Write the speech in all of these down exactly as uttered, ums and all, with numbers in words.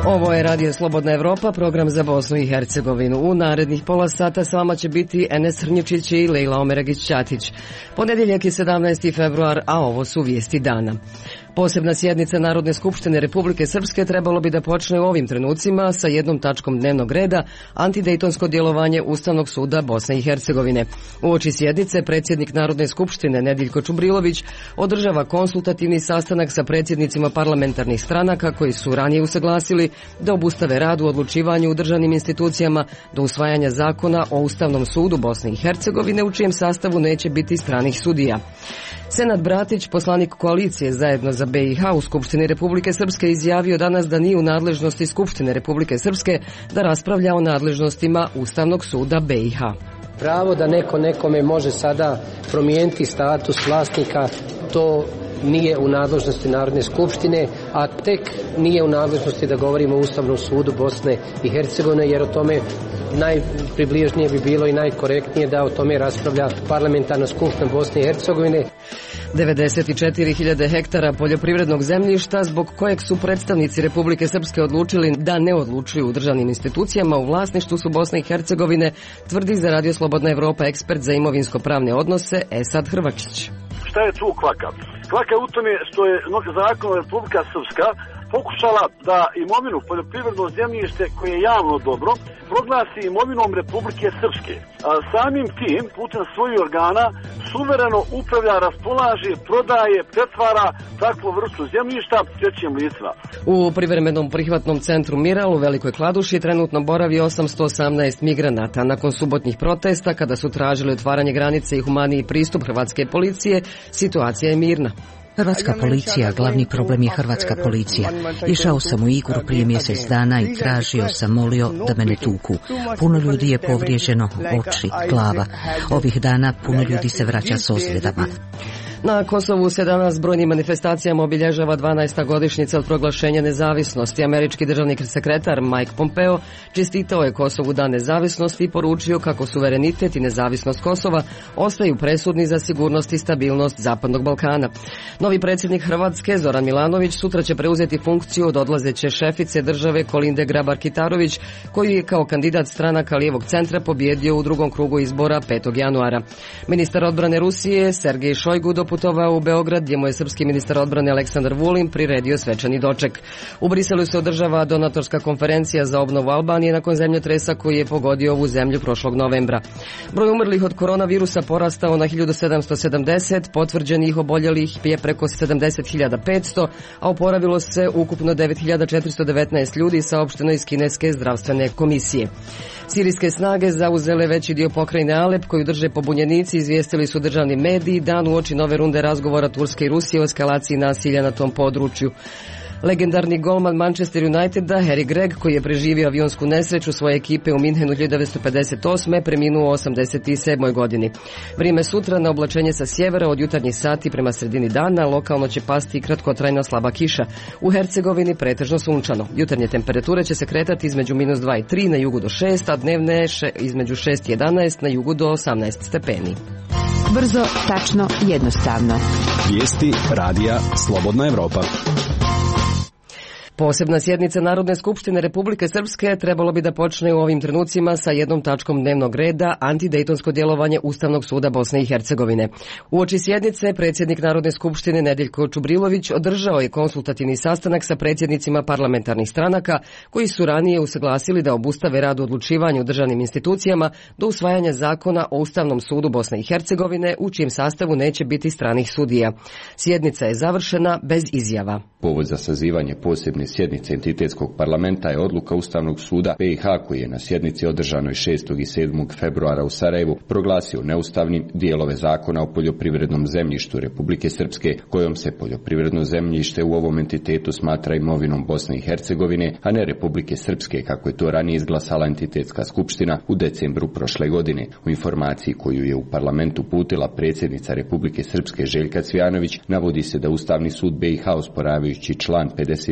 Ovo je Radio Slobodna Evropa, program za Bosnu i Hercegovinu. U narednih pola sata s vama će biti Enes Hrnjučić i Lejla Omeragić-Ćatić. Ponedjeljak je sedamnaesti februar, a ovo su vijesti dana. Posebna sjednica Narodne skupštine Republike Srpske trebalo bi da počne u ovim trenucima sa jednom tačkom dnevnog reda antidejtonsko djelovanje Ustavnog suda Bosne i Hercegovine. Uoči sjednice predsjednik Narodne skupštine Nediljko Čubrilović održava konsultativni sastanak sa predsjednicima parlamentarnih stranaka koji su ranije usaglasili da obustave rad u odlučivanju u državnim institucijama do usvajanja zakona o Ustavnom sudu Bosne i Hercegovine u čijem sastavu neće biti stranih sudija. Senad Bratić, poslanik koalicije Zajedno za B i H u Skupštini Republike Srpske, izjavio danas da nije u nadležnosti Skupštine Republike Srpske da raspravlja o nadležnostima Ustavnog suda B i H. Pravo da neko nekome može sada promijeniti status vlasnika, to nije u nadležnosti Narodne skupštine, a tek nije u nadležnosti da govorimo o Ustavnom sudu Bosne i Hercegovine, jer o tome najpribližnije bi bilo i najkorektnije da o tome raspravlja parlamentarna skupština Bosne i Hercegovine. devedeset četiri hiljade hektara poljoprivrednog zemljišta zbog kojeg su predstavnici Republike Srpske odlučili da ne odlučuju u državnim institucijama u vlasništvu su Bosne i Hercegovine, tvrdi za Radio Slobodna Evropa ekspert za imovinsko-pravne odnose Esad Hrvačić. Šta je tu kvaka? Kvaka je u tome što je zakon Republika Srpska pokušala da imovinu poljoprivredno zemljište koje je javno dobro proglasi imovinom Republike Srpske. A samim tim, putem svojih organa, suvereno upravlja, raspolaže, prodaje, pretvara takvu vrstu zemljišta trećim licima. U privremenom prihvatnom centru Miral u Velikoj Kladuši trenutno boravi osamsto osamnaest migranata. Nakon subotnjih protesta, kada su tražili otvaranje granice i humaniji pristup hrvatske policije, situacija je mirna. Hrvatska policija, glavni problem je hrvatska policija. Išao sam u Igru prije mjesec dana i tražio sam, molio da me ne tuku. Puno ljudi je povrijeđeno, oči, glava. Ovih dana puno ljudi se vraća s ozljedama. Na Kosovu se danas brojnim manifestacijama obilježava dvanaesta godišnjica od proglašenja nezavisnosti. Američki državni sekretar Mike Pompeo čestitao je Kosovu dan nezavisnosti i poručio kako suverenitet i nezavisnost Kosova ostaju presudni za sigurnost i stabilnost Zapadnog Balkana. Novi predsjednik Hrvatske, Zoran Milanović, sutra će preuzeti funkciju od odlazeće šefice države Kolinde Grabar-Kitarović, koju je kao kandidat stranaka lijevog centra pobjedio u drugom krugu izbora petog januara. Ministar odbrane Rusije Sergej Šojgu putovao u Beograd, gdje mu je srpski ministar odbrane Aleksandar Vulin priredio svečani doček. U Briselu se održava donatorska konferencija za obnovu Albanije nakon zemljotresa koji je pogodio ovu zemlju prošlog novembra. Broj umrlih od koronavirusa porastao na hiljadu sedamsto sedamdeset, potvrđenih oboljelih je preko sedamdeset hiljada petsto, a oporavilo se ukupno devet hiljada četiristo devetnaest ljudi, saopšteno iz Kineske zdravstvene komisije. Sirijske snage zauzele veći dio pokrajine Alep koju drže pobunjenici, izvijestili su državni mediji dan uoči nove runde razgovora Turske i Rusije o eskalaciji nasilja na tom području. Legendarni golman Manchester Uniteda Harry Gregg, koji je preživio avionsku nesreću svoje ekipe u Minhenu hiljadu devetsto pedeset osme. preminuo u osamdeset sedmoj godini. Vrijeme sutra na oblačenje sa sjevera od jutarnjih sati prema sredini dana, lokalno će pasti kratkotrajna slaba kiša. U Hercegovini pretežno sunčano. Jutarnje temperature će se kretati između minus dva i tri na jugu do šest, a dnevne še, između šest i jedanaest na jugu do osamnaest stepeni. Brzo, tačno, jednostavno. Vijesti radija Slobodna Evropa. Posebna sjednica Narodne skupštine Republike Srpske trebalo bi da počne u ovim trenucima sa jednom tačkom dnevnog reda antidejtonsko djelovanje Ustavnog suda Bosne i Hercegovine. Uoči sjednice predsjednik Narodne skupštine Nediljko Čubrilović održao je konsultativni sastanak sa predsjednicima parlamentarnih stranaka koji su ranije usaglasili da obustave rad u odlučivanju u državnim institucijama do usvajanja zakona o Ustavnom sudu Bosne i Hercegovine u čijem sastavu neće biti stranih sudija. Sjednica je završena bez izjava. Povod za sazivanje posebne sjednice entitetskog parlamenta je odluka Ustavnog suda B i H koji je na sjednici održanoj šestog i sedmog februara u Sarajevu proglasio neustavnim dijelove zakona o poljoprivrednom zemljištu Republike Srpske, kojom se poljoprivredno zemljište u ovom entitetu smatra imovinom Bosne i Hercegovine, a ne Republike Srpske, kako je to ranije izglasala entitetska skupština u decembru prošle godine. U informaciji koju je u parlamentu uputila predsjednica Republike Srpske Željka Cvijanović navodi se da Ustavni sud B i H osporavajući član pedeset tri zakona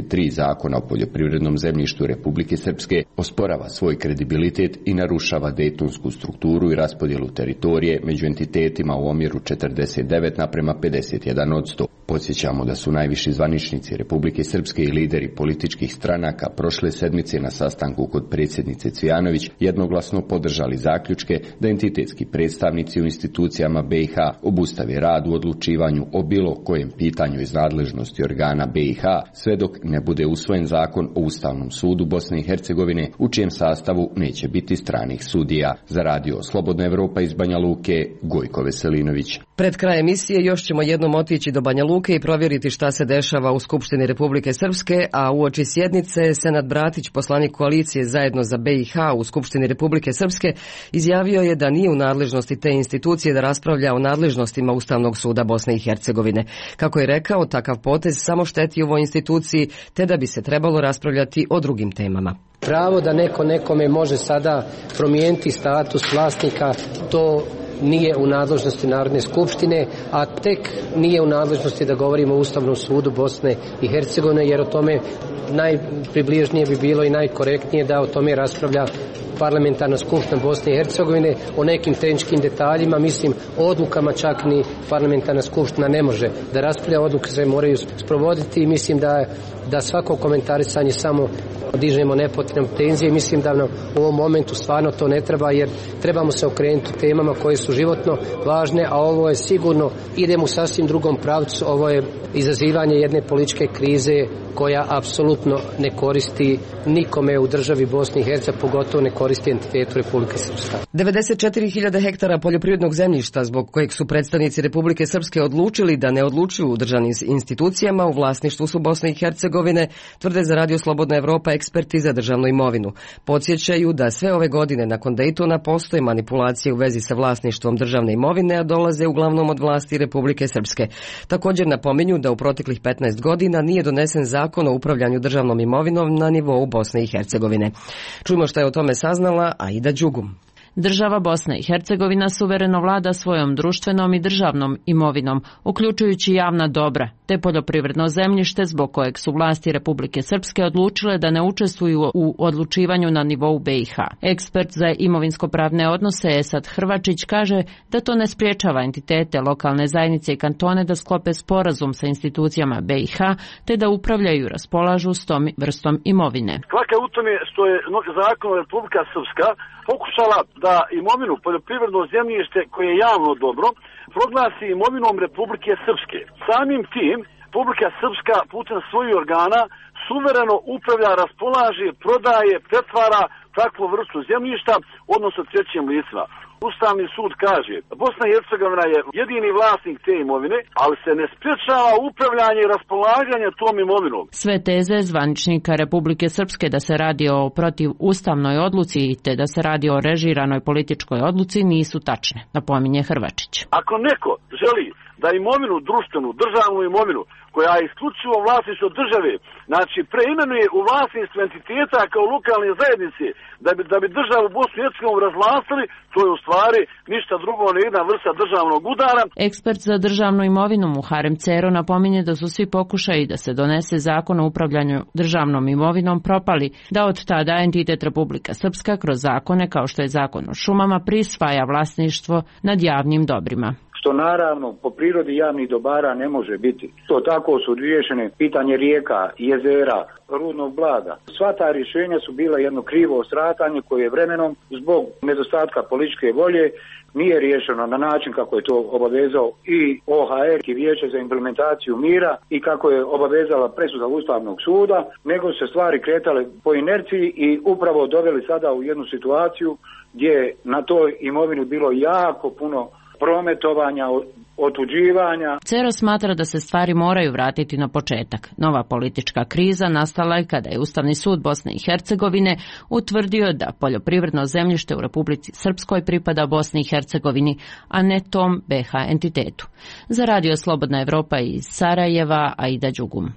zakona o poljoprivrednom zemljištu Republike Srpske osporava svoj kredibilitet i narušava dejtonsku strukturu i raspodjelu teritorije među entitetima u omjeru četrdeset devet naprema pedeset jedan odsto. Podsjećamo da su najviši zvaničnici Republike Srpske i lideri političkih stranaka prošle sedmice na sastanku kod predsjednice Cvijanović jednoglasno podržali zaključke da entitetski predstavnici u institucijama B i H obustave rad u odlučivanju o bilo kojem pitanju iz nadležnosti organa B i H sve dok ne bude usvojen zakon o Ustavnom sudu Bosne i Hercegovine u čijem sastavu neće biti stranih sudija. Za radio Slobodna Evropa iz Banja Luke, Gojko Veselinović. Pred kraj emisije još ćemo jednom otići do Banja Luke i provjeriti šta se dešava u Skupštini Republike Srpske, a uoči sjednice Senad Bratić, poslanik koalicije Zajedno za B i H u Skupštini Republike Srpske, izjavio je da nije u nadležnosti te institucije da raspravlja o nadležnostima Ustavnog suda Bosne i Hercegovine. Kako je rekao, takav potez samo šteti ovoj instituciji, te da bi se trebalo raspravljati o drugim temama. Pravo da neko nekome može sada promijeniti status vlasnika, to nije u nadležnosti Narodne skupštine, a tek nije u nadležnosti da govorimo o Ustavnom sudu Bosne i Hercegovine, jer o tome najpribližnije bi bilo i najkorektnije da o tome raspravlja Parlamentarna skupština Bosne i Hercegovine. O nekim tehničkim detaljima, mislim, odlukama čak ni Parlamentarna skupština ne može da raspravlja, odluke se moraju sprovoditi i mislim da, da svako komentarisanje samo dižemo nepotrebne tenzije. Mislim da nam u ovom momentu stvarno to ne treba, jer trebamo se okrenuti temama koje su životno važne, a ovo je sigurno, idemo u sasvim drugom pravcu, ovo je izazivanje jedne političke krize koja apsolutno ne koristi nikome u državi Bosni i Hercegovine, pogotovo ne koristi entitetu Republike Srpske. devedeset četiri hiljade hektara poljoprivrednog zemljišta zbog kojeg su predstavnici Republike Srpske odlučili da ne odlučuju u državnim institucijama u vlasništvu su Bosne i Hercegovine, tvrde za radio Slobodna Evropa eksperti za državnu imovinu. Podsjećaju da sve ove godine nakon Dejtona postoje manipulacije u vezi sa vlasništvom državne imovine, a dolaze uglavnom od vlasti Republike Srpske. Također napominju da u proteklih petnaest godina nije donesen zakon o upravljanju državnom imovinom na nivou Bosne i Hercegovine. Čujmo što je o tome saznala Aida Đugum. Država Bosna i Hercegovina suvereno vlada svojom društvenom i državnom imovinom, uključujući javna dobra, te poljoprivredno zemljište zbog kojeg su vlasti Republike Srpske odlučile da ne učestvuju u odlučivanju na nivou B i H. Ekspert za imovinsko-pravne odnose Esad Hrvačić kaže da to ne spriječava entitete, lokalne zajednice i kantone da sklope sporazum sa institucijama B i H, te da upravljaju i raspolažu s tom vrstom imovine. Kvaka u tome što je zakon Republika Srpska pokušala da imovinu poljoprivredno zemljište koje je javno dobro proglasi imovinom Republike Srpske. Samim tim Republika Srpska putem svojih organa suvereno upravlja, raspolaže, prodaje, pretvara takvu vrstu zemljišta, odnosno trećim licima. Ustavni sud kaže da Bosna i Hercegovina je jedini vlasnik te imovine, ali se ne sprječava upravljanje i raspolaganje tom imovinom. Sve teze zvaničnika Republike Srpske da se radi o protivustavnoj odluci i te da se radi o režiranoj političkoj odluci nisu tačne, napominje Hrvačić. Ako neko želi da imovinu, društvenu, državnu imovinu, koja je isključivo vlasništvo države, znači preimenuje u vlasništvo entiteta kao lokalne zajednice, da bi, da bi državu Bosnu i Hercegovinu razvlastili, to je u stvari ništa drugo ne jedna vrsta državnog udara. Ekspert za državnu imovinu Muharem Cero napominje da su svi pokušaji da se donese zakon o upravljanju državnom imovinom propali, da od tada entitet Republika Srpska kroz zakone kao što je zakon o šumama prisvaja vlasništvo nad javnim dobrima. Što naravno po prirodi javnih dobara ne može biti. To tako su riješene pitanje rijeka, jezera, rudnog blaga. Sva ta rješenja su bila jedno krivo ostratanje koje je vremenom zbog nedostatka političke volje nije riješeno na način kako je to obavezao i O H R i Vijeće za implementaciju mira i kako je obavezala presuda Ustavnog suda, nego se stvari kretale po inerciji i upravo doveli sada u jednu situaciju gdje je na toj imovini bilo jako puno prometovanja, otuđivanja. Cero smatra da se stvari moraju vratiti na početak. Nova politička kriza nastala je kada je Ustavni sud Bosne i Hercegovine utvrdio da poljoprivredno zemljište u Republici Srpskoj pripada Bosni i Hercegovini, a ne tom B H entitetu. Za radio Slobodna Evropa iz Sarajeva, Aida Đugum.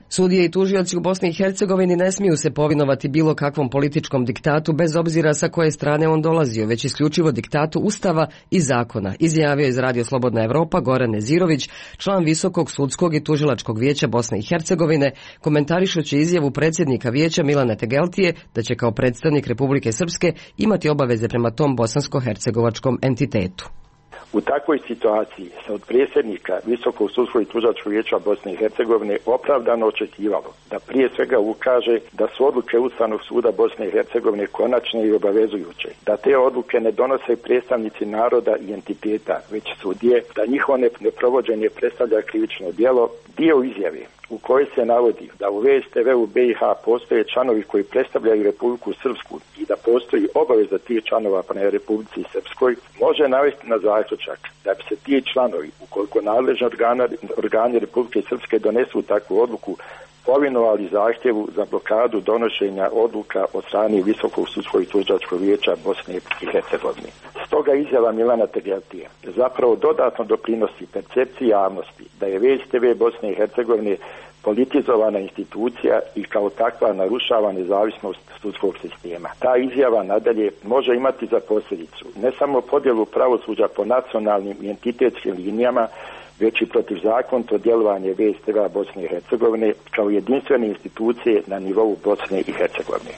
Sudije i tužioci u Bosni i Hercegovini ne smiju se povinovati bilo kakvom političkom diktatu bez obzira sa koje strane on dolazio, već isključivo diktatu Ustava i zakona, izjavio je iz Radio Slobodna Evropa Goran Nezirović, član Visokog sudskog i tužilačkog vijeća Bosne i Hercegovine, komentarišući izjavu predsjednika vijeća Milana Tegeltije da će kao predstavnik Republike Srpske imati obaveze prema tom bosansko-hercegovačkom entitetu. U takvoj situaciji se od predsjednika Visokog sudskog i tužilačkog vijeća Bosne i Hercegovine opravdano očekivalo da prije svega ukaže da su odluke Ustavnog suda Bosne i Hercegovine konačne i obavezujuće, da te odluke ne donose predstavnici naroda i entiteta, već sudije, da njihovo neprovođenje predstavlja krivično djelo. Dio izjave u kojoj se navodi da u V S T V-u B i H postoje članovi koji predstavljaju Republiku Srpsku i da postoji obaveza tih članova prema Republici Srpskoj, može navesti na zaključak da bi se ti članovi, ukoliko nadležni organi Republike Srpske donesu takvu odluku, povinovali zahtjevu za blokadu donošenja odluka od strane Visokog sudskog i tužilačkog vijeća Bosne i Hercegovine. Stoga izjava Milana Tegeltija zapravo dodatno doprinosi percepciji javnosti da je V S T V Bosne i Hercegovine politizovana institucija i kao takva narušava nezavisnost sudskog sistema. Ta izjava nadalje može imati za posljedicu ne samo podjelu pravosuđa po nacionalnim i entitetskim linijama, već i protivzakonito djelovanje V S T V Bosne i Hercegovine kao jedinstvene institucije na nivou Bosne i Hercegovine.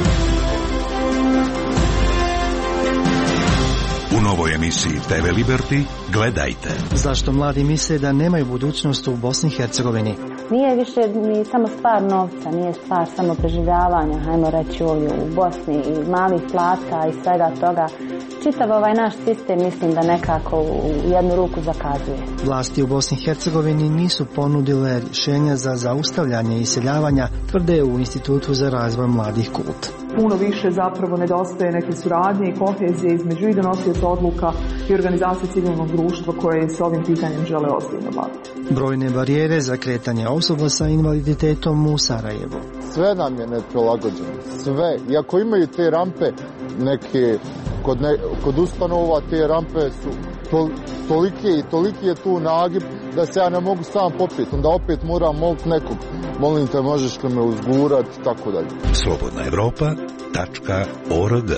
U novoj emisiji T V Liberty gledajte. Zašto mladi misle da nemaju budućnost u Bosni i Hercegovini? Nije više ni samo stvar novca, nije stvar samo preživljavanja, hajmo reći ovdje u Bosni i malih plata i svega toga. Čitav ovaj naš sistem mislim da nekako u jednu ruku zakazuje. Vlasti u Bosni i Hercegovini nisu ponudile rješenja za zaustavljanje iseljavanja, tvrde u Institutu za razvoj mladih Kult. Puno više zapravo nedostaje neke suradnje i kohezije između i donosioca odluka i organizacije civilnog društva koje se ovim pitanjem žele ozbiljno baviti. Brojne barijere za kretanje osoba sa invaliditetom u Sarajevu. Sve nam je neprilagođeno, sve. Iako imaju te rampe neke, kod, ne, kod ustanova te rampe su to, tolike i toliki je tu nagib da se ja ne mogu sam popiti. Onda opet moram moliti nekog. Molim te, možeš li me uzgurati, tako dalje. Slobodna Evropa tačka org.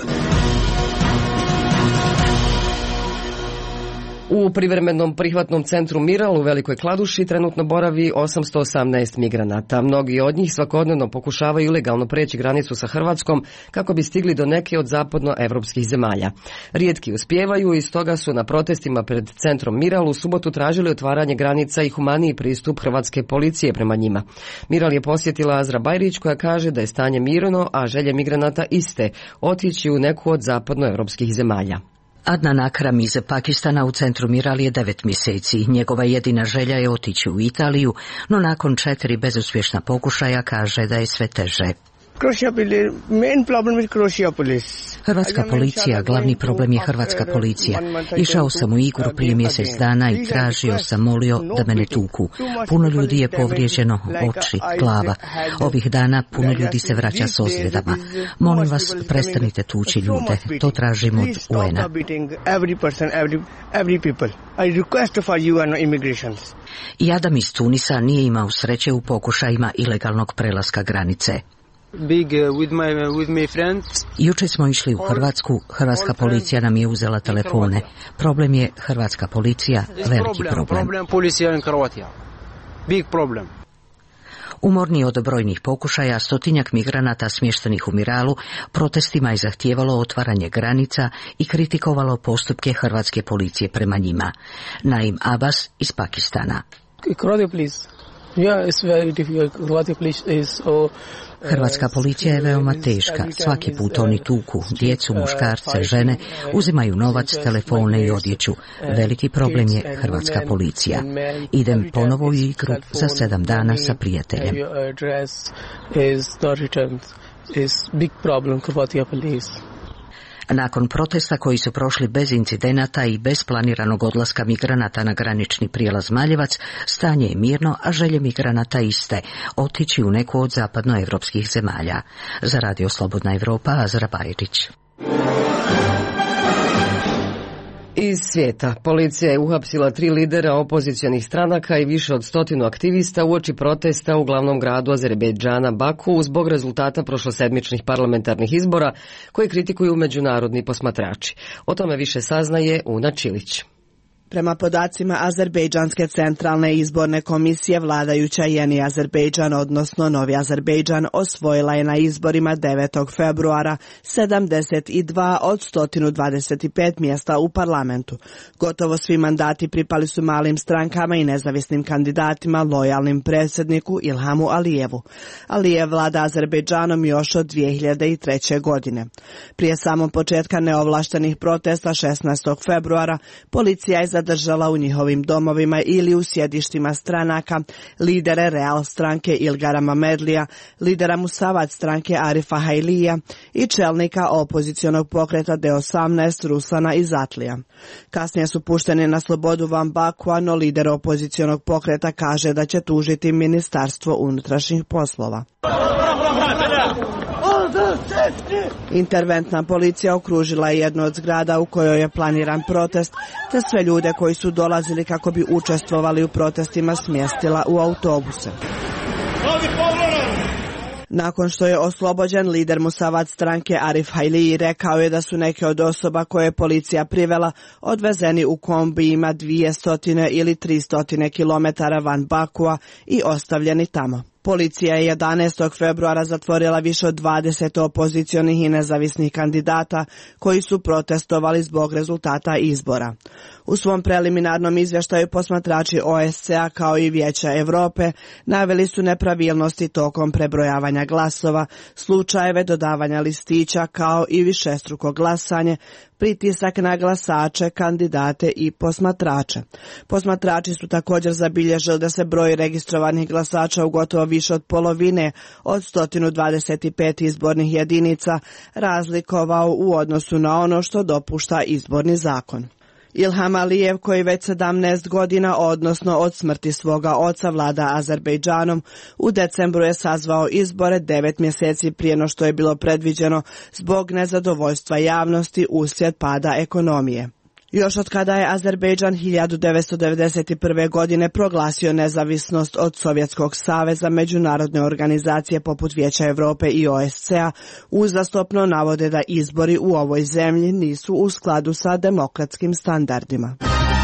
U privremenom prihvatnom centru Miral u Velikoj Kladuši trenutno boravi osamsto osamnaest migranata. Mnogi od njih svakodnevno pokušavaju ilegalno preći granicu sa Hrvatskom kako bi stigli do neke od zapadnoevropskih zemalja. Rijetki uspijevaju i stoga su na protestima pred centrom Miral u subotu tražili otvaranje granica i humaniji pristup hrvatske policije prema njima. Miral je posjetila Azra Bajrić koja kaže da je stanje mirno, a želje migranata iste, otići u neku od zapadnoevropskih zemalja. Adnan Akram iz Pakistana u centru Miral je devet mjeseci. Njegova jedina želja je otići u Italiju, no nakon četiri bezuspješna pokušaja kaže da je sve teže. Hrvatska policija, glavni problem je hrvatska policija. Išao sam u Igru prije mjesec dana i tražio sam, molio da me ne tuku. Puno ljudi je povrijeđeno, oči, glava. Ovih dana puno ljudi se vraća s ozljedama. Molim vas, prestanite tući ljude. To tražim od U N-a. I Adam iz Tunisa nije imao sreće u pokušajima ilegalnog prelaska granice. Big, uh, with my, uh, with my friends. Juče smo išli u Hrvatsku, hrvatska policija nam je uzela telefone. Problem je hrvatska policija, veliki problem. Big problem. Umorni od brojnih pokušaja, stotinjak migranata smještenih u Miralu protestima je zahtijevalo otvaranje granica i kritikovalo postupke hrvatske policije prema njima. Naim Abbas iz Pakistana. Yeah, it's very difficult. Hrvatska policija is so Hrvatska policija je veoma teška. Svaki put oni tuku djecu, muškarce, žene, uzimaju novac, telefone i odjeću. Veliki problem je hrvatska policija. Idem ponovo u igru za sedam dana sa prijateljem. Nakon protesta koji su prošli bez incidenata i bez planiranog odlaska migranata na granični prijelaz Maljevac, stanje je mirno, a želje migranata iste, otići u neku od zapadnoevropskih zemalja. Za Radio Slobodna Evropa, Azra Bajrić. Iz svijeta. Policija je uhapsila tri lidera opozicionih stranaka i više od stotinu aktivista uoči protesta u glavnom gradu Azerbejdžana Baku zbog rezultata prošlosedmičnih parlamentarnih izbora koje kritikuju međunarodni posmatrači. O tome više saznaje Una Čilić. Prema podacima Azerbejdžanske centralne izborne komisije, vladajuća Yeni Azerbejdžan, odnosno Novi Azerbejdžan, osvojila je na izborima devetog februara sedamdeset dva od sto dvadeset pet mjesta u parlamentu. Gotovo svi mandati pripali su malim strankama i nezavisnim kandidatima lojalnim predsjedniku Ilhamu Alijevu. Alijev vlada Azerbejdžanom još od dvije hiljade treće. godine. Prije samog početka neovlaštenih protesta šesnaestog februara, policija je zadržala u njihovim domovima ili u sjedištima stranaka lidere Real stranke Ilgara Mamedlija, lidera Musavad stranke Arifa Hajlija i čelnika opozicionog pokreta D osamnaest Ruslana Izatlija. Kasnije su pušteni na slobodu van Bakua, no lider opozicionog pokreta kaže da će tužiti Ministarstvo unutrašnjih poslova. Interventna policija okružila je jednu od zgrada u kojoj je planiran protest, te sve ljude koji su dolazili kako bi učestvovali u protestima smjestila u autobuse. Nakon što je oslobođen, lider Musavad stranke Arif Hajliji rekao je da su neke od osoba koje je policija privela odvezeni u kombijima dvjesto ili tristo kilometara van Bakua i ostavljeni tamo. Policija je jedanaestog februara zatvorila više od dvadeset opozicionih i nezavisnih kandidata koji su protestovali zbog rezultata izbora. U svom preliminarnom izvještaju posmatrači O S C E-a kao i Vijeća Europe naveli su nepravilnosti tokom prebrojavanja glasova, slučajeve dodavanja listića kao i višestruko glasanje, pritisak na glasače, kandidate i posmatrače. Posmatrači su također zabilježili da se broj registrovanih glasača u gotovo više od polovine od sto dvadeset pet izbornih jedinica razlikovao u odnosu na ono što dopušta izborni zakon. Ilham Alijev, koji već sedamnaest godina, odnosno od smrti svoga oca, vlada Azerbejdžanom, u decembru je sazvao izbore devet mjeseci prije no što je bilo predviđeno zbog nezadovoljstva javnosti uslijed pada ekonomije. Još od kada je Azerbejdžan hiljadu devetsto devedeset prve. godine proglasio nezavisnost od Sovjetskog saveza, međunarodne organizacije poput Vijeća Europe i O S C E-a uzastopno navode da izbori u ovoj zemlji nisu u skladu sa demokratskim standardima.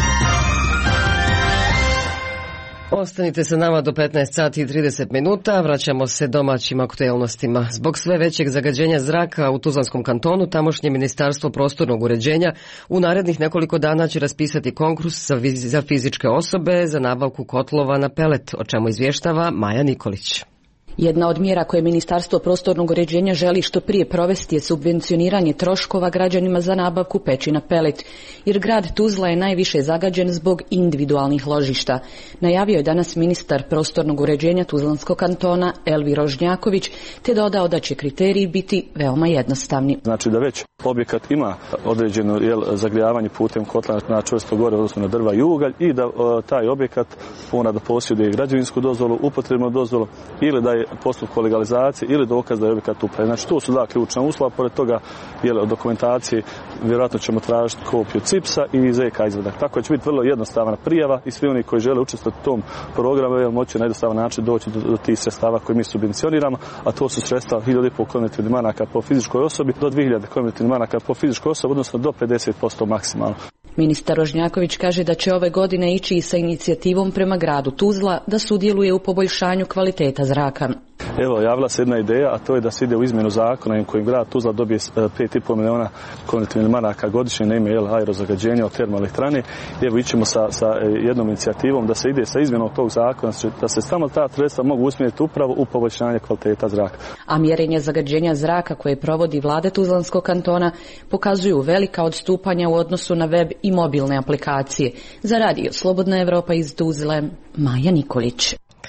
Ostanite sa nama do petnaest sati i trideset minuta, vraćamo se domaćim aktuelnostima. Zbog sve većeg zagađenja zraka u Tuzlanskom kantonu, tamošnje Ministarstvo prostornog uređenja u narednih nekoliko dana će raspisati konkurs za fizičke osobe za nabavku kotlova na pelet, o čemu izvještava Maja Nikolić. Jedna od mjera koje Ministarstvo prostornog uređenja želi što prije provesti je subvencioniranje troškova građanima za nabavku peći na pelet, jer grad Tuzla je najviše zagađen zbog individualnih ložišta. Najavio je danas ministar prostornog uređenja Tuzlanskog kantona Elvi Rožnjaković, te dodao da će kriteriji biti veoma jednostavni. Znači da već objekat ima određeno jel, zagrijavanje putem kotla na čvrsto gore, odnosno na drva i ugalj, i da o, taj objekat mora da posjeduje građevinsku dozvolu, upotrebnu dozvolu, ili da je postupak legalizacije ili dokaz da je objekat upravljen. Znači to su dva ključna uslova, pored toga jel, dokumentacije vjerojatno ćemo tražiti kopiju cipsa i Z K izvadak. Tako će biti vrlo jednostavna prijava i svi oni koji žele učestvovati u tom programu jel, moći na jednostavan način doći do, do tih sredstava koje mi subvencioniramo, a to su sredstva hiljadu i pol kilometri maraka po fizičkoj osobi do dvije hiljade kilometri maraka po fizičkoj osobi, odnosno do pedeset posto maksimalno. Ministar Rožnjaković kaže da će ove godine ići i sa inicijativom prema gradu Tuzla da sudjeluje u poboljšanju kvaliteta zraka. Evo, javila se jedna ideja, a to je da se ide u izmjenu zakona u kojem grad Tuzla dobije pet i pol miliona kilometri maraka godišnje na ime jel, aerozagađenja od termoelektrane. Evo, ićemo sa, sa jednom inicijativom da se ide sa izmjenom tog zakona, da se samo ta sredstva mogu usmjeriti upravo u poboljšanje kvaliteta zraka. A mjerenje zagađenja zraka koje provodi vlada Tuzlanskog kantona pokazuju velika odstupanja u odnosu na web i mobilne aplikacije. Za radio Slobodna Evropa iz Tuzle, Maja Nikolić.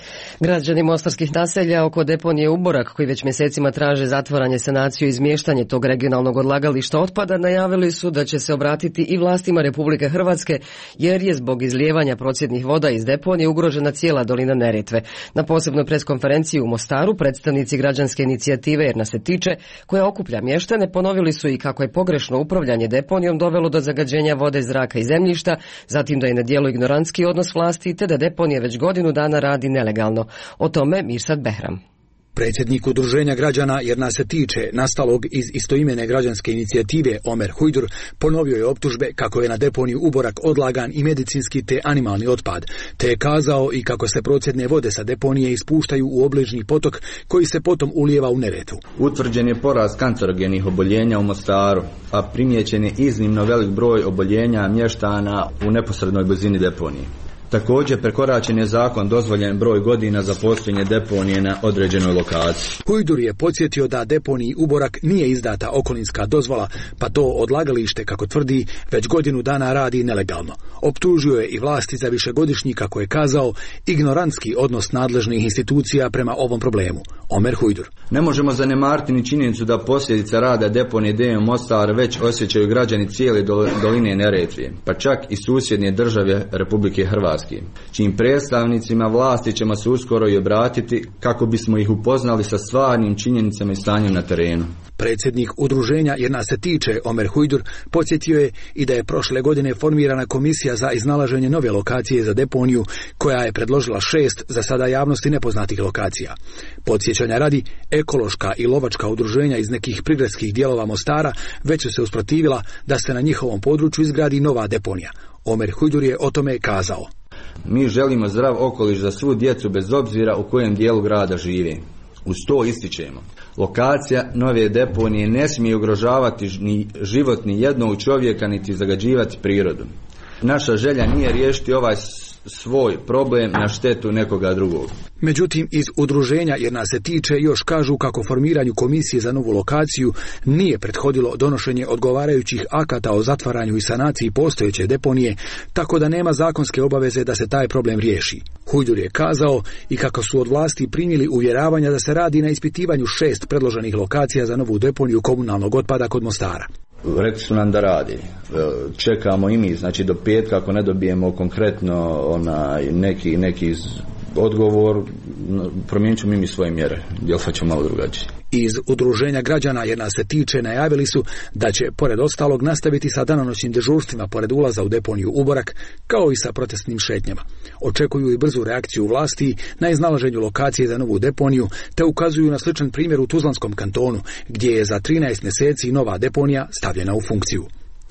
Građani mostarskih naselja oko deponije Uborak, koji već mjesecima traže zatvaranje, sanaciju i izmještanje tog regionalnog odlagališta otpada, najavili su da će se obratiti i vlastima Republike Hrvatske, jer je zbog izlijevanja procjednih voda iz deponije ugrožena cijela dolina Neretve. Na posebnoj preskonferenciji u Mostaru predstavnici građanske inicijative Jer nas se tiče, koja okuplja mještane, ponovili su i kako je pogrešno upravljanje deponijom dovelo do zagađenja vode, zraka i zemljišta, zatim da je na dijelu ignorantski odnos vlasti te da deponija već godinu dana radi nelegalno. O tome Mirsad Behram. Predsjednik udruženja građana Jer nas se tiče, nastalog iz istoimene građanske inicijative Omer Hujdur, ponovio je optužbe kako je na deponiju Uborak odlagan i medicinski te animalni otpad, te je kazao i kako se procjedne vode sa deponije ispuštaju u obližnji potok koji se potom ulijeva u Neretvu. Utvrđen je porast kancerogenih oboljenja u Mostaru, a primijećen je iznimno velik broj oboljenja mještana u neposrednoj blizini deponije. Također prekoračen je zakon dozvoljen broj godina za postojanje deponije na određenoj lokaciji. Hujdur je podsjetio da deponiji Uborak nije izdata okolinska dozvola, pa to odlagalište, kako tvrdi, već godinu dana radi nelegalno. Optužio je i vlasti za višegodišnji, kako je kazao, ignorantski odnos nadležnih institucija prema ovom problemu. Omer Hujdur. Ne možemo zanemariti ni činjenicu da posljedica rada deponije D M Mostar već osjećaju građani cijele doline Neretve, pa čak i susjedne države Republike Hrvatske, čijim predstavnicima vlasti ćemo se uskoro i obratiti kako bismo ih upoznali sa stvarnim činjenicama i stanjem na terenu. Predsjednik udruženja Jer nas se tiče, Omer Hujdur, podsjetio je i da je prošle godine formirana komisija za iznalaženje nove lokacije za deponiju, koja je predložila šest za sada javnosti nepoznatih lokacija. Podsjećanja radi, ekološka i lovačka udruženja iz nekih prigradskih dijelova Mostara već su se usprotivila da se na njihovom području izgradi nova deponija. Omer Hujdur je o tome kazao. Mi želimo zdrav okoliš za svu djecu bez obzira u kojem dijelu grada žive. Uz to ističemo, lokacija nove deponije ne smije ugrožavati ni život ni jednog čovjeka niti zagađivati prirodu. Naša želja nije riješiti ovaj svoj problem na štetu nekoga drugog. Međutim, iz udruženja Jer nas se tiče još kažu kako formiranju komisije za novu lokaciju nije prethodilo donošenje odgovarajućih akata o zatvaranju i sanaciji postojeće deponije, tako da nema zakonske obaveze da se taj problem riješi. Hujdur je kazao i kako su od vlasti primili uvjeravanja da se radi na ispitivanju šest predloženih lokacija za novu deponiju komunalnog otpada kod Mostara. Rekli su nam da radi. Čekamo i mi, znači do petka ako ne dobijemo konkretno onaj neki, neki odgovor, promijenit ćemo mi svoje mjere, djelovat ćemo malo drugačije. Iz udruženja građana Jer nas se tiče najavili su da će pored ostalog nastaviti sa danonoćnim dežurstvima pored ulaza u deponiju Uborak, kao i sa protestnim šetnjama. Očekuju i brzu reakciju vlasti na iznalaženju lokacije za novu deponiju, te ukazuju na sličan primjer u Tuzlanskom kantonu, gdje je za trinaest mjeseci nova deponija stavljena u funkciju.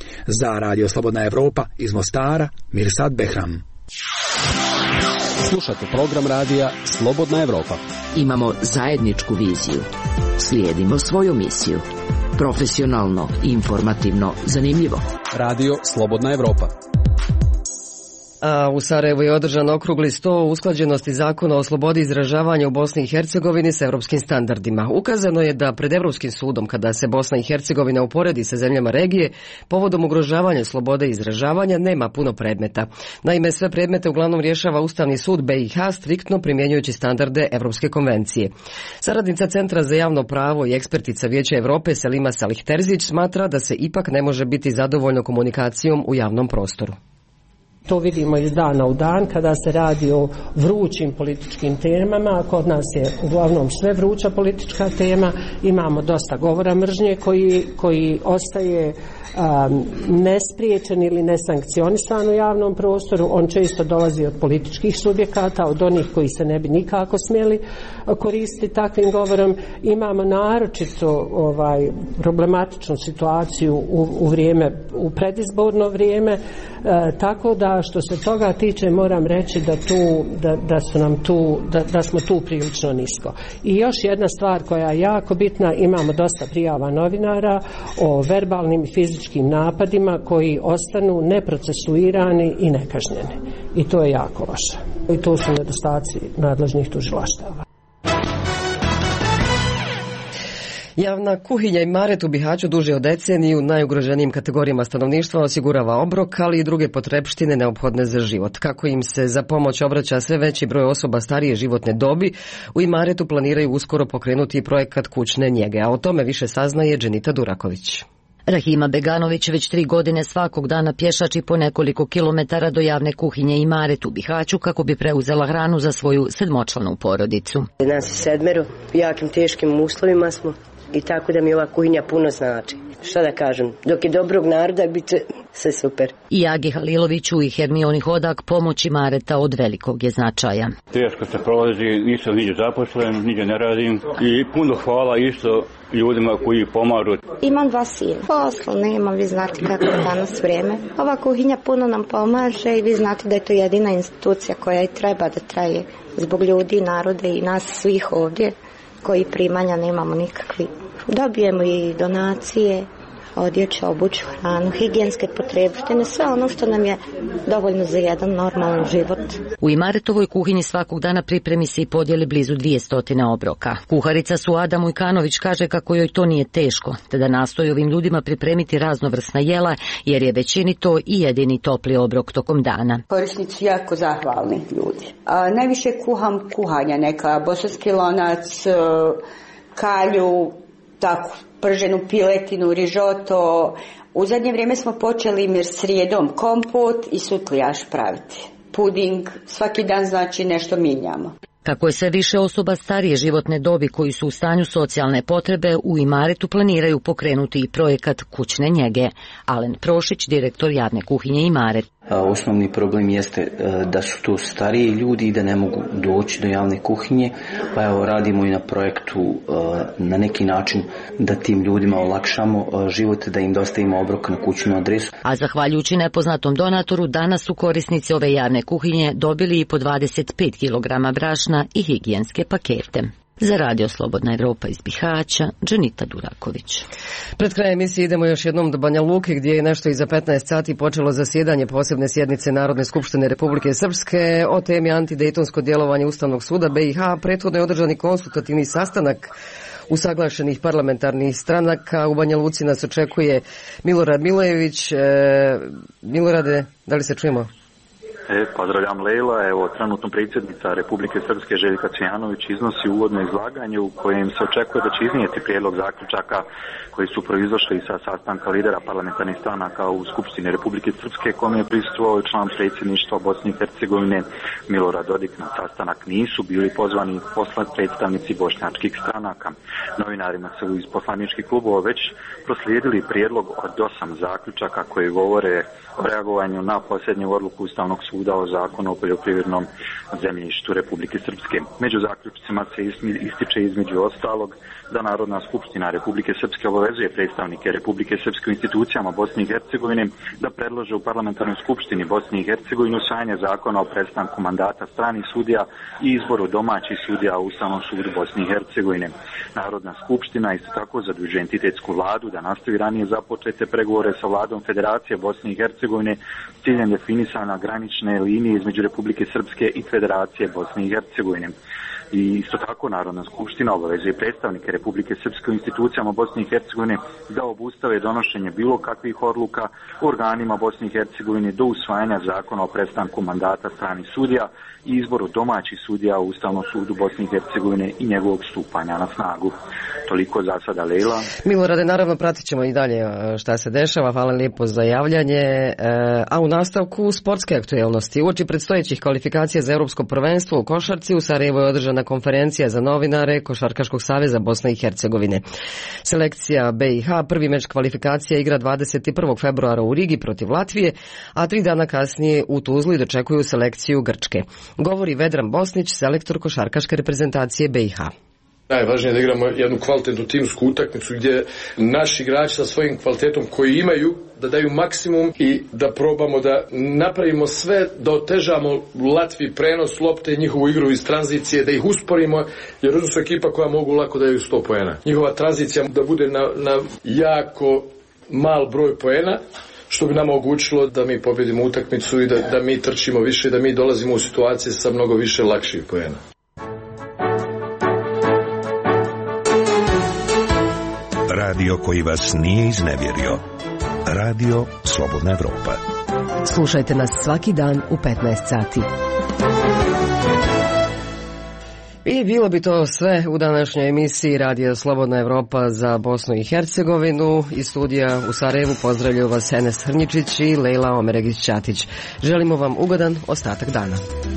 Za Radio Slobodna Evropa iz Mostara, Mirsad Behram. Slušate program radija Slobodna Evropa. Imamo zajedničku viziju. Slijedimo svoju misiju. Profesionalno, informativno, zanimljivo. Radio Slobodna Evropa. A u Sarajevu je održan okrugli sto o usklađenosti zakona o slobodi izražavanja u Bosni i Hercegovini s europskim standardima. Ukazano je da pred Europskim sudom, kada se Bosna i Hercegovina uporedi sa zemljama regije, povodom ugrožavanja slobode izražavanja nema puno predmeta. Naime, sve predmete uglavnom rješava Ustavni sud B i H striktno primjenjujući standarde Europske konvencije. Saradnica Centra za javno pravo i ekspertica Vijeća Europe Selima Salih-Terzić smatra da se ipak ne može biti zadovoljno komunikacijom u javnom prostoru. To vidimo iz dana u dan kada se radi o vrućim političkim temama. Kod nas je uglavnom sve vruća politička tema. Imamo dosta govora mržnje koji, koji ostaje um, nespriječen ili nesankcionisan u javnom prostoru. On često dolazi od političkih subjekata, od onih koji se ne bi nikako smjeli koristiti takvim govorom. Imamo naročito ovaj, problematičnu situaciju u, u vrijeme, u predizborno vrijeme, e, tako da što se toga tiče moram reći da, tu, da, da, su nam tu, da, da smo tu prilično nisko. I još jedna stvar koja je jako bitna, imamo dosta prijava novinara o verbalnim i fizičkim napadima koji ostanu neprocesuirani i nekažnjeni. I to je jako loše. I to su nedostaci nadležnih tužilaštava. Javna kuhinja Imaret u Bihaću duže od deceniju najugroženijim kategorijama stanovništva osigurava obrok, ali i druge potrepštine neophodne za život. Kako im se za pomoć obraća sve veći broj osoba starije životne dobi, u Imaretu planiraju uskoro pokrenuti projekat kućne njege, a o tome više saznaje Dženita Duraković. Rahima Beganović već tri godine svakog dana pješači po nekoliko kilometara do javne kuhinje Imaret u Bihaću kako bi preuzela hranu za svoju sedmočlanu porodicu. Nas sedmero, u jakim teškim uslovima smo i tako da mi ova kuhinja puno znači. Šta da kažem, dok je dobrog naroda bit će sve super. I Agi Haliloviću i Hermioni Hodak pomoć Imareta od velikog je značaja. Teško se prolazi, nisam niđe zaposlen, niđe ne radim i puno hvala isto ljudima koji pomažu. Imam dva sina. Posla nema, vi znate kako je danas vrijeme. Ova kuhinja puno nam pomaže i vi znate da je to jedina institucija koja i treba da traje zbog ljudi, narode i nas svih ovdje koji primanja nemamo nikakvi. Dobijemo i donacije, odjeću, obuću, hranu, higijenske potrebštine, sve ono što nam je dovoljno za jedan normalan život. U Imaretovoj kuhinji svakog dana pripremi se i podijeli blizu dvjesto obroka. Kuharica Suada Mujkanović kaže kako joj to nije teško, te da nastoji ovim ljudima pripremiti raznovrsna jela, jer je većini to i jedini topli obrok tokom dana. Korisnici su jako zahvalni ljudi. A, najviše kuham kuhanja, neka bosanski lonac, kalju, tako, prženu piletinu, rižoto. U zadnje vrijeme smo počeli mir srijedom kompot i sutlijaš praviti. Puding, svaki dan znači nešto mijenjamo. Kako je sve više osoba starije životne dobi koji su u stanju socijalne potrebe, u Imaretu planiraju pokrenuti i projekat kućne njege. Alen Prošić, direktor javne kuhinje Imaret. Osnovni problem jeste da su to stariji ljudi i da ne mogu doći do javne kuhinje, pa evo radimo i na projektu na neki način da tim ljudima olakšamo život, da im dostavimo obrok na kućnu adresu. A zahvaljujući nepoznatom donatoru, danas su korisnici ove javne kuhinje dobili i po dvadeset pet kilograma brašna i higijenske pakete. Za Radio Slobodna Evropa iz Bihaća, Dženita Duraković. Pred krajem emisije idemo još jednom do Banja Luke, gdje je nešto iza petnaest sati počelo zasjedanje posebne sjednice Narodne skupštine Republike Srpske o temi antidejtonsko djelovanje Ustavnog suda B i H. Prethodno je održani konsultativni sastanak usaglašenih parlamentarnih stranaka. U Banja Luci nas očekuje Milorad Milojević. E, Milorade, da li se čujemo? E, pozdravljam Lejla, evo trenutno predsjednica Republike Srpske Željka Cvijanović iznosi uvodno izlaganje u kojem se očekuje da će iznijeti prijedlog zaključaka koji su proizašli sa sastanka lidera parlamentarnih stranaka u Skupštini Republike Srpske, kome je prisustvovao član predsjedništva Bosne i Hercegovine Milorad Dodik. Na sastanak nisu bili pozvani predstavnici bošnjačkih stranaka. Novinarima su iz poslaničkih klubova već proslijedili prijedlog od osam zaključaka koji govore o reagovanju na posljednju odluku Ustavnog suda o zakonu o poljoprivrednom zemljištu Republike Srpske. Među zaključcima se ističe između ostalog da Narodna skupština Republike Srpske obavezuje predstavnike Republike Srpske u institucijama Bosne i Hercegovine da predlože u parlamentarnoj skupštini Bosne i Hercegovine usvajanje zakona o prestanku mandata stranih sudija i izboru domaćih sudija u Ustavnom sudu Bosne i Hercegovine. Narodna skupština isto tako zadužuje entitetsku vladu da nastavi ranije započete pregovore sa vladom Federacije Bosne i Hercegovine s ciljem definisana granične linije između Republike Srpske i Federacije Bosne i Hercegovine. I isto tako Narodna skupština obavezuje predstavnike Republike Srpske u institucijama Bosne i Hercegovine da obustave donošenje bilo kakvih odluka u organima Bosne i Hercegovine do usvajanja zakona o prestanku mandata stranih sudija i izboru domaćih sudija u Ustavnom sudu Bosne i Hercegovine i njegovog stupanja na snagu. Toliko za sada, Lejla. Milorade, naravno pratit ćemo i dalje šta se dešava. Hvala lijepo za javljanje. A u nastavku sportske aktuelnosti. Uoči predstojećih kvalifikacija za Europsko prvenstvo u košarci u Sarajevu je održana konferencija za novinare Košarkaškog saveza Bosne i Hercegovine. Selekcija B i H prvi meč kvalifikacija igra dvadeset prvog februara u Rigi protiv Latvije, a tri dana kasnije u Tuzli dočekuju selekciju Grčke. Govori Vedran Bosnić, selektor košarkaške reprezentacije B i H. Najvažnije je da igramo jednu kvalitetnu timsku utakmicu gdje naši igrači sa svojim kvalitetom koji imaju da daju maksimum i da probamo da napravimo sve da otežamo Latviji prenos lopte i njihovu igru iz tranzicije, da ih usporimo, jer oni su ekipa koja mogu lako daju sto poena. Njihova tranzicija da bude na, na jako mal broj poena, što bi nam omogućilo da mi pobjedimo utakmicu i da, da mi trčimo više, da mi dolazimo u situacije sa mnogo više lakših poena. radio koji vas nije iznevjerio. Radio Slobodna Evropa. Slušajte nas svaki dan u petnaest sati. I bilo bi to sve u današnjoj emisiji Radio Slobodna Evropa za Bosnu i Hercegovinu. Iz studija u Sarajevu pozdravljaju vas Enes Hrnjičić i Lejla Omeregić-Ćatić. Želimo vam ugodan ostatak dana.